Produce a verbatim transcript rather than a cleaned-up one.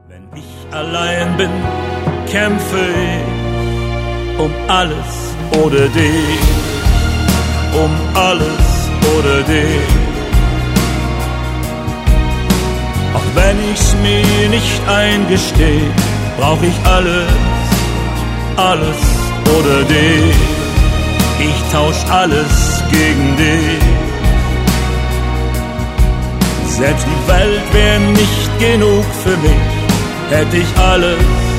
Wenn ich allein bin, kämpfe ich um alles oder dich, um alles oder dich. Auch wenn ich's mir nicht eingestehe, brauch ich alles, alles oder dich. Ich tausch alles gegen dich. Selbst die Welt wär nicht genug für mich, hätte ich alles